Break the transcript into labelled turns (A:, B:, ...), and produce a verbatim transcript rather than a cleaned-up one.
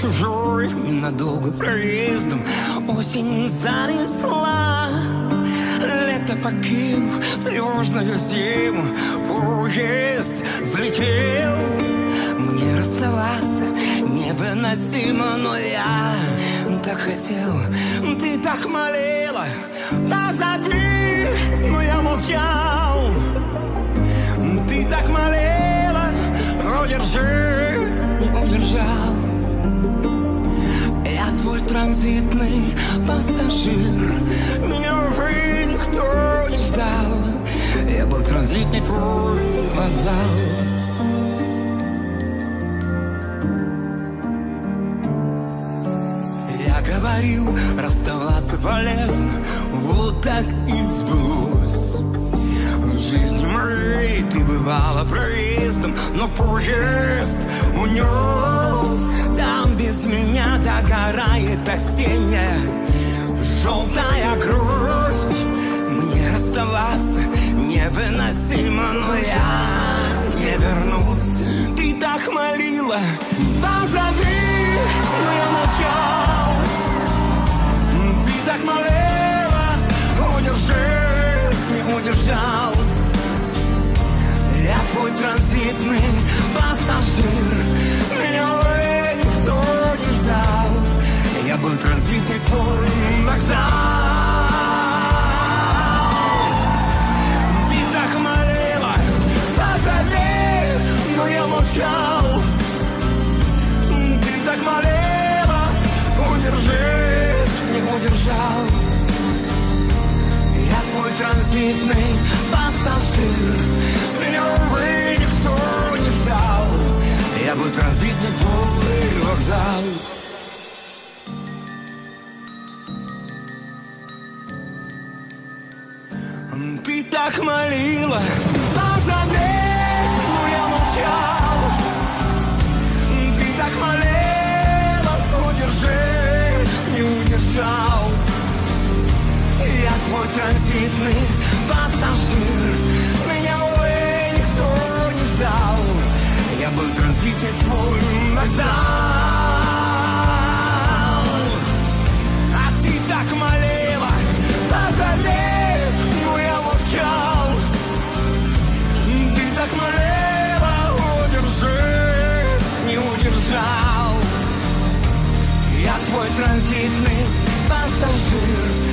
A: чужой, ненадолго проездом. Осень занесла, лето покинув тревожную зиму. Поезд взлетел, мне расставаться невыносимо, но я так хотел, ты так молила, позади, но я молчал. Ты так молила, удержи, не удержал. Я твой транзитный пассажир, меня уже никто не ждал. Я был транзитный твой вокзал. Говорил, расставаться полезно, вот так и сбылось. В жизни моей ты бывала проездом, но поезд унес. Там без меня догорает осенняя желтая грусть. Мне расставаться невыносимо, но я не вернусь. Ты так молила, позови, но я молчал. Так молила, удержи, не удержал. Я твой транзитный пассажир, меня уже никто не ждал. Я был транзитный твой вокзал. Ты так молила, позови, но я молчал. Ты так молила, удержи, не удержал. Я твой транзитный пассажир, меня, увы, никто не ждал. Я был транзитный твой вокзал. Ты так молила, позови, но я молчал. Ты так молила, удержи, не удержал. Я твой транзитный пассажир, меня, увы, никто не ждал. Я был транзитный твой вокзал. А ты так молила, позови, но я молчал. Ты так молила, удержи, не удержал. Я твой транзитный пассажир,